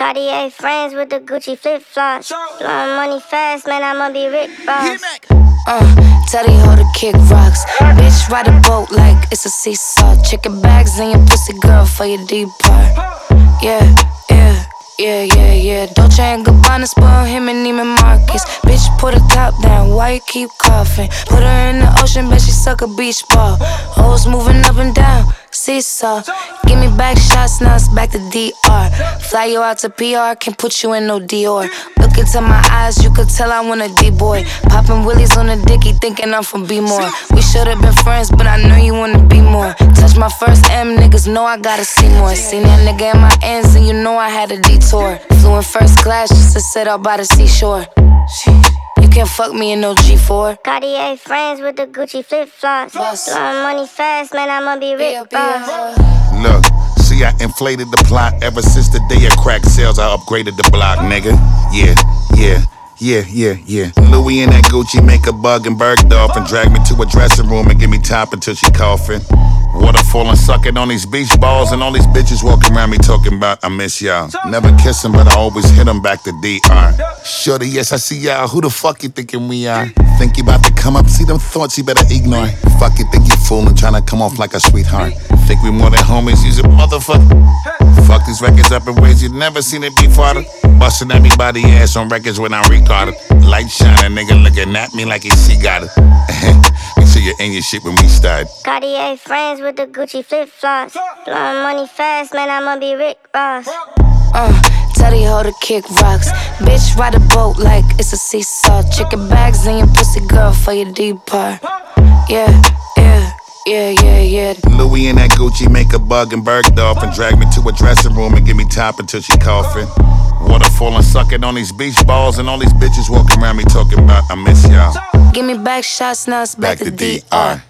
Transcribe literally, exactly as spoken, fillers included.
Cartier frames with the Gucci flip-flops. Blowing money fast, man, I'ma be Rick Ross. Uh, tell the hoe to kick rocks. Bitch, ride a boat like it's a seesaw. Chicken bags in your pussy, girl, for your deep part. Yeah, yeah, yeah, yeah, yeah. Dolce and Gabbana spoil him and Neiman Marcus. Bitch, put her top down, why you keep coughing? Put her in the ocean, bet she suck a beach ball. Hoes moving up and down, seesaw. Give me back shots, now it's back to D R. Fly you out to P R, can't put you in no Dior. Look into my eyes, you could tell I want a D-boy. Popping willies on the dicky, thinking I'm from B-more. We should've been friends, but I know you wanna be more. Touch my first M, niggas know I gotta see more. Seen that nigga in my ends, and you know I had a detour. Flew in first class just to sit out by the seashore. You can't fuck me in no G four. Cartier frames with the Gucci flip-flops. Blowing money fast, man, I'ma be Rick Ross. Look, see, I inflated the plot ever since the day of crack sales. I upgraded the block, nigga. Yeah, yeah, yeah, yeah, yeah. Louis and that Gucci make a bug and Bergdorf and drag me to a dressing room and give me top until she coughing. Waterfall and sucking on these beach balls and all these bitches walking around me talking about I miss y'all. Never kiss them, but I always hit them back to D R. Shorty, yes, I see y'all. Who the fuck you thinking we are? Think you about to come up, see them thoughts you better ignore. Fuck you, think you fooling, trying to come off like a sweetheart. Think we more than homies, use a motherfucker. Fuck these records up in ways you've never seen it before. Busting everybody ass on records when I record it. Light shining, nigga looking at me like he see got it. Make sure you're in your shit when we start. Cartier frames with the Gucci flip-flops. Blowing money fast, man, I'ma be Rick Ross. Uh, tell the hoe to kick rocks. Bitch, ride a boat like it's a seesaw. Chicken bags in your pussy, girl, for your deep part. Yeah, yeah, yeah, yeah, yeah. Louis and that Gucci make a bug and Bergdorf and drag me to a dressing room and give me top until she coughing. Waterfall and sucking on these beach balls and all these bitches walking around me talking about I miss y'all. Give me back shots, now it's back, Back to to D D R. R.